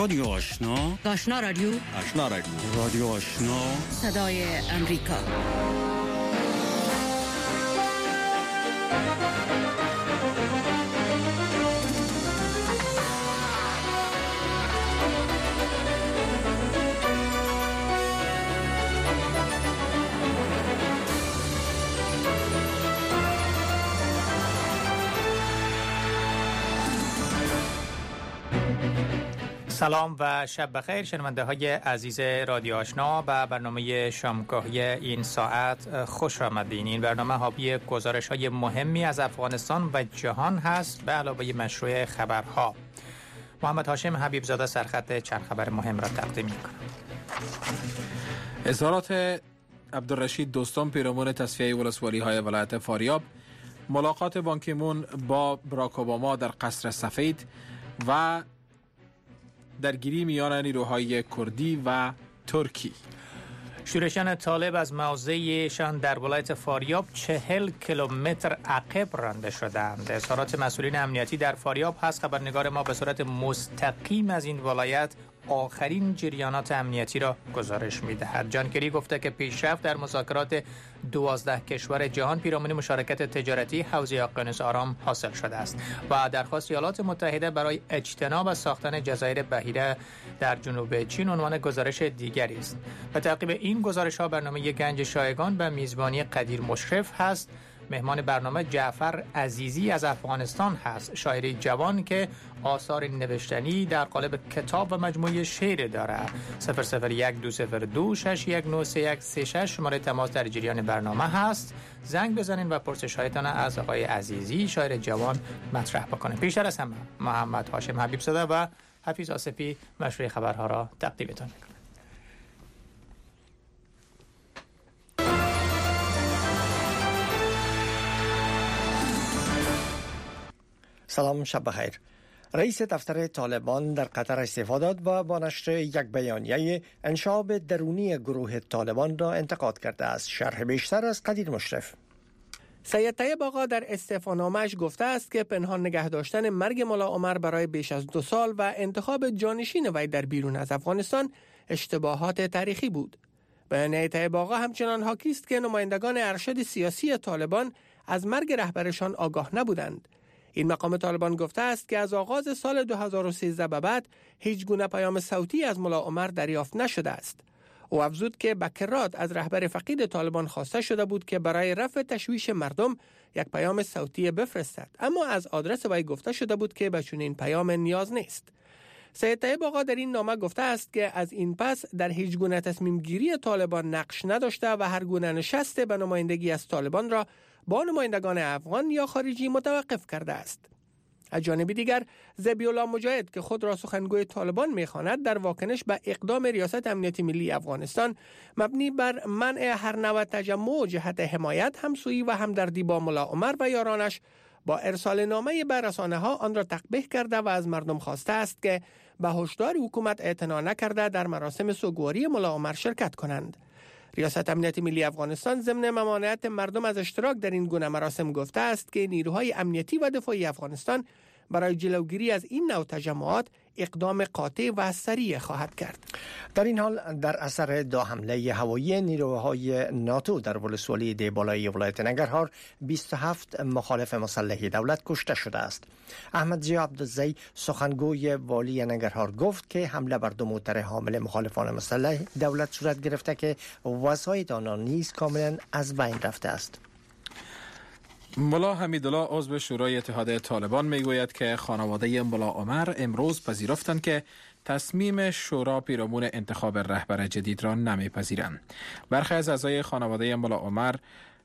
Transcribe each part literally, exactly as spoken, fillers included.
رادیو آشنا، آشنا رادیو، آشنا رادیو، رادیو آشنا، صدای امریکا. سلام و شب بخیر شنونده های عزیز رادیو آشنا و برنامه شامگاهی این ساعت خوش آمدین. این برنامه حاوی گزارش های مهمی از افغانستان و جهان هست به علاوه مشروع خبرها. محمد هاشم حبیب زاده سرخط چند خبر مهم را تقدیم می‌کنم. اظهارات عبدالرشید دوستم پیرامون تصفیه ولسوالی های ولایت فاریاب، ملاقات بان کی مون با براک اوباما در قصر سفید و درگیری میان نیروهای کردی و ترکی. شورشیان طالب از موضعشان در ولایت فاریاب چهل کیلومتر عقب رانده شدند. اظهارات مسئولین امنیتی در فاریاب هست. خبرنگار ما به صورت مستقیم از این ولایت آخرین جریانات امنیتی را گزارش می‌دهد. جان کری گفته که پیشرفت در مذاکرات دوازده کشور جهان پیرامون مشارکت تجارتی حوزه اقیانوس آرام حاصل شده است و درخواست ایالات متحده برای اجتناب از ساختن جزایر بحیره در جنوب چین عنوان گزارش دیگری است. به تعقیب این گزارش‌ها برنامه گنج شایگان به میزبانی قدیر مشرف هست. مهمان برنامه جعفر عزیزی از افغانستان هست، شاعری جوان که آثار نوشتنی در قالب کتاب و مجموعه شعر دارد. صفر صفر یک دو صفر دو شش یک نه سه یک سه شش شماره تماس در جریان برنامه هست. زنگ بزنین و پرسش هایتان از آقای عزیزی شاعر جوان مطرح بکنید. بیشتر از همه محمد هاشم حبیب زاده و حفیظ آصفی مشروع خبرها را تقدیمتان می‌کنم. سلام، شب بخیر. رئیس دفتر طالبان در قطر استعفا داد و با نشر یک بیانیه انشاب درونی گروه طالبان را انتقاد کرده است. شرح بیشتر از قدیر مشرف. سید طیب آقا در استعفانامه‌اش گفته است که پنهان نگه داشتن مرگ ملا عمر برای بیش از دو سال و انتخاب جانشین وی در بیرون از افغانستان اشتباهات تاریخی بود. بیانیه طیب آقا همچنان حاکی است که نمایندگان ارشد سیاسی طالبان از مرگ رهبرشان آگاه نبودند. این مقام طالبان گفته است که از آغاز سال دو هزار و سیزده به بعد هیچ گونه پیام صوتی از ملا عمر دریافت نشده است. او افزود که به کرات از رهبر فقید طالبان خواسته شده بود که برای رفع تشویش مردم یک پیام صوتی بفرستد، اما از آدرس وی گفته شده بود که به چنین پیام نیاز نیست. سید طیب آقا در این نامه گفته است که از این پس در هیچ گونه تصمیم گیری طالبان نقش نداشته و هر گونه نشست به نمایندگی از طالبان را با نمایندگان افغان یا خارجی متوقف کرده است. از جانب دیگر ذبیح الله مجاهد که خود را سخنگوی طالبان می‌خواند در واکنش به اقدام ریاست امنیتی ملی افغانستان مبنی بر منع هر نوع تجمع جهت حمایت، همسویی و همدردی با ملا عمر و یارانش با ارسال نامه به رسانه‌ها آن را تقبیح کرده و از مردم خواسته است که به هشدار حکومت اعتنا نکرده در مراسم سوگواری ملا عمر شرکت کنند. ریاست امنیتی ملی افغانستان ضمن ممانعت مردم از اشتراک در این گونه مراسم گفته است که نیروهای امنیتی و دفاعی افغانستان برای جلوگیری از این نوع تجمعات اقدام قاطع و سریع خواهد کرد. در این حال در اثر دو حمله هوایی نیروهای ناتو در ولسوالی دیبالای ولایت ننگرهار بیست و هفت مخالف مسلح دولت کشته شده است. احمد ضیا عبدالزی سخنگوی والی ننگرهار گفت که حمله بر دو موتر حامل مخالفان مسلح دولت صورت گرفته که وسایط آنها نیز کاملا از بین رفته است. ملا حمیدالله عضو شورای اتحاد طالبان میگوید که خانواده ملا عمر امروز پذیرفتند که تصمیم شورا پیرامون انتخاب رهبر جدید را نمیپذیرند. برخی از اعضای خانواده ملا عمر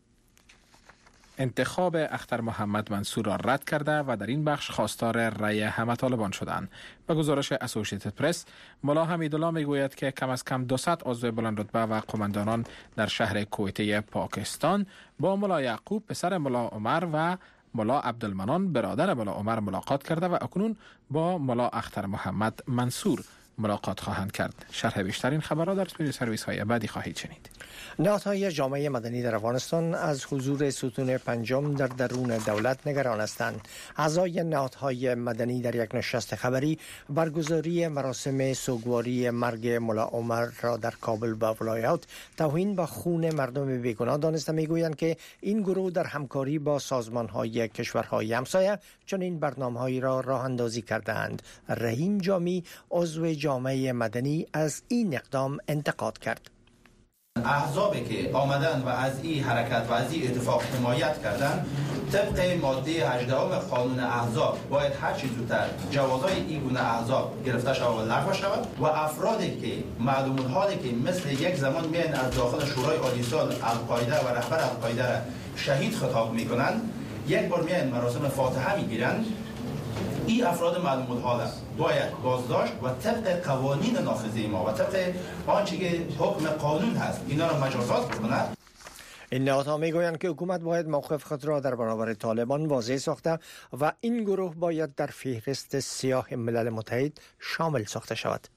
انتخاب اختر محمد منصور را رد کرده و در این بخش خواستار رأی همه طالبان شدند. به گزارش اسوسییتد پرس، ملا حمیدالله میگوید که کم از کم دویست عضو بلند رتبه و قماندانان در شهر کویته پاکستان با ملا یعقوب پسر ملا عمر و ملا عبدالمنان برادر ملا عمر ملاقات کرده و اکنون با ملا اختر محمد منصور ملاقات خواهند کرد. شرح بیشتر این خبرها در توی سرویس های بعدی خواهید شنید. نهادهای جامعه مدنی در افغانستان از حضور ستون پنجم در درون دولت نگران هستند. اعضای نهادهای مدنی در یک نشست خبری برگزاری مراسم سوگواری مرگ ملا عمر را در کابل و ولایات توهین به خون مردم بیگناه دانسته میگویند که این گروه در همکاری با سازمانهای کشورهای همسایه چنین برنامه‌هایی را راه اندازی کردند. رحیم جامی عضو جامعه مدنی از این اقدام انتقاد کرد. احزابی که آمدن و از این حرکت و از این اتفاق حمایت کردن طبق ماده هجده قانون احزاب باید هر چیز زودتر جوازای این گونه احزاب گرفته شود و لغو شود و افرادی که معلوم الحالی که مثل یک زمان میان از داخل شورای عالی صلح القاعده و رهبر القاعده را شهید خطاب میکنند یک بار میان مراسم فاتحه میگیرند. این افراد معلوم الحال باید بازداشت و طبق قوانین نافذه ما و طبق آنچه که حکم قانون هست اینا را مجازات کنند. این نهادها میگویند که حکومت باید موقف خود را در برابر طالبان واضح ساخته و این گروه باید در فهرست سیاه ملل متحد شامل ساخته شود.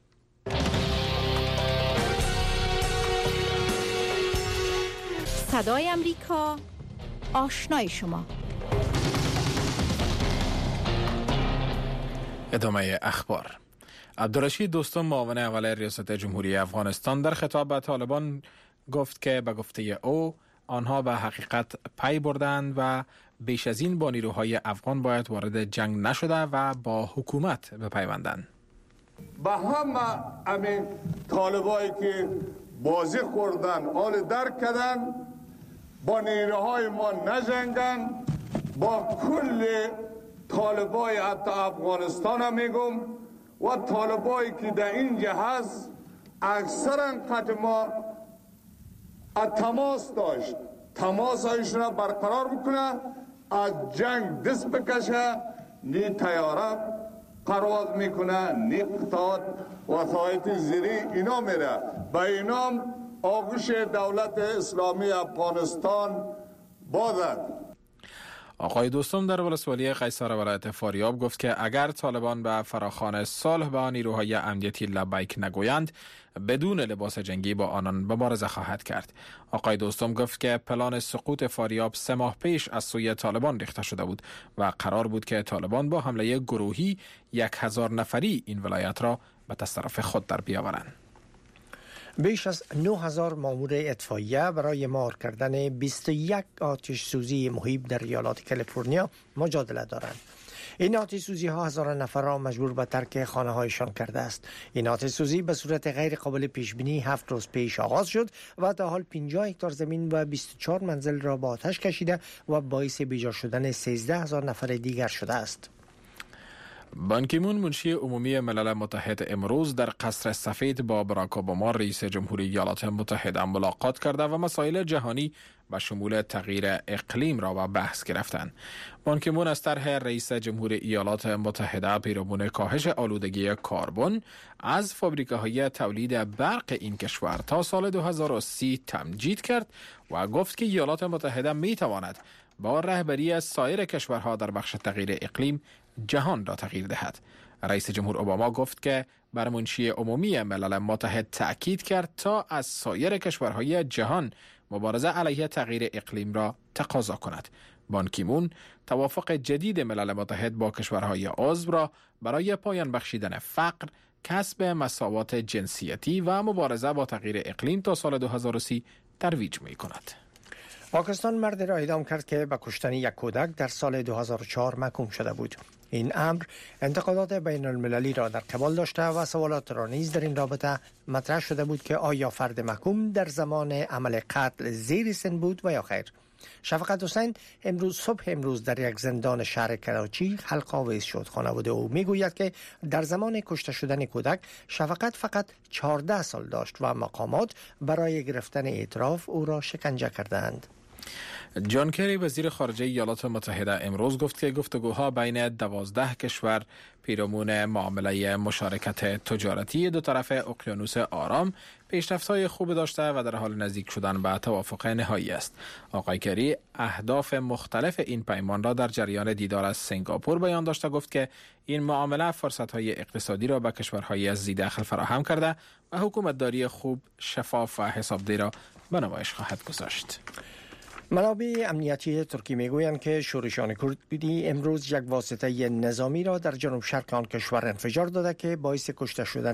صدای امریکا، آشنای شما. ادامه اخبار. عبدالرشید دوستم معاون اول ریاست جمهوری افغانستان در خطاب به طالبان گفت که به گفته او آنها به حقیقت پی بردند و بیش از این با نیروهای افغان باید وارد جنگ نشده و با حکومت بپیوندند. به همه همین طالبایی که بازی خوردن آل درک کردن با نیروهای ما نجنگن، با کل طالبای حتی افغانستان هم میگم و طالبایی که در اینجا هست اکثرا قد ما تماس داشت تماس هایشون را برقرار بکنه، از جنگ دست بکشه، نی تیاره پرواز میکنه، نی قطعات وسایط زیری اینا میره. به اینام آغوش دولت اسلامی افغانستان بازد. آقای دوستم در ولسوالی قیصر ولایت فاریاب گفت که اگر طالبان به فراخوان صلح با نیروهای امنیتی لبیک نگویند بدون لباس جنگی با آنان مبارزه خواهد کرد. آقای دوستم گفت که پلان سقوط فاریاب سه ماه پیش از سوی طالبان ریخته شده بود و قرار بود که طالبان با حمله گروهی یک هزار نفری این ولایت را به تصرف خود در بیاورند. بیش از نه هزار مامور اطفائیه برای مهار کردن بیست و یک آتش سوزی محیط در ایالات کالیفرنیا مجادله دارند. این آتش سوزی ها هزاران نفر را مجبور به ترک خانه هایشان کرده است. این آتش سوزی به صورت غیر قابل پیش بینی هفت روز پیش آغاز شد و تا حال پنجاه هکتار زمین و بیست و چهار منزل را به آتش کشیده و باعث بیجا شدن سیزده هزار نفر دیگر شده است. بان کی مون منشی عمومی ملل متحد امروز در قصر سفید با باراک اوباما رئیس جمهوری ایالات متحده ملاقات کرده و مسائل جهانی و شمول تغییر اقلیم را به بحث گرفتند. بان کی مون از طرح رئیس جمهوری ایالات متحده پیرامون کاهش آلودگی کربن از فابریکه‌های تولید برق این کشور تا سال دو هزار و سی تمجید کرد و گفت که ایالات متحده می تواند با رهبری از سایر کشورها در بخش تغییر اقلیم جهان را تغییر دهد. رئیس جمهور اوباما گفت که بر منشی عمومی ملل متحد تأکید کرد تا از سایر کشورهای جهان مبارزه علیه تغییر اقلیم را تقاضا کند. بان کی مون توافق جدید ملل متحد با کشورهای عضو را برای پایان بخشیدن فقر، کسب مساوات جنسیتی و مبارزه با تغییر اقلیم تا سال دو هزار و سی ترویج می کند. پاکستان مردی را اعدام کرد که به کشتن یک کودک در سال دو هزار و چهار محکوم شده بود. این امر انتقادات بین المللی را در قبال داشته و سوالات را نیز در این رابطه مطرح شده بود که آیا فرد محکوم در زمان عمل قتل زیر سن بود و یا خیر. شفقت حسین امروز صبح امروز در یک زندان شهر کراچی حلق آویز شد. خانواده او میگوید که در زمان کشته شدن کودک شفقت فقط چهارده سال داشت و مقامات برای گرفتن اعتراف او را شکنجه کردند. جان کری وزیر خارجه ایالات متحده امروز گفت که گفتگوها بین دوازده کشور پیرامون معامله مشارکت تجارتی دو طرف اقیانوس آرام پیشرفت‌های خوب داشته و در حال نزدیک شدن به توافق نهایی است. آقای کری اهداف مختلف این پیمان را در جریان دیدار از سنگاپور بیان داشته، گفت که این معامله فرصت‌های اقتصادی را به کشورهای ذی‌دخل فراهم کرده و حکومتداری خوب، شفاف و حسابدهی را به نمایش خواهد گذاشت. منابع امنیتی ترکی میگویند که شورشیان کردی امروز یک واسطه نظامی را در جنوب شرق آن کشور انفجار داده که باعث کشته شدن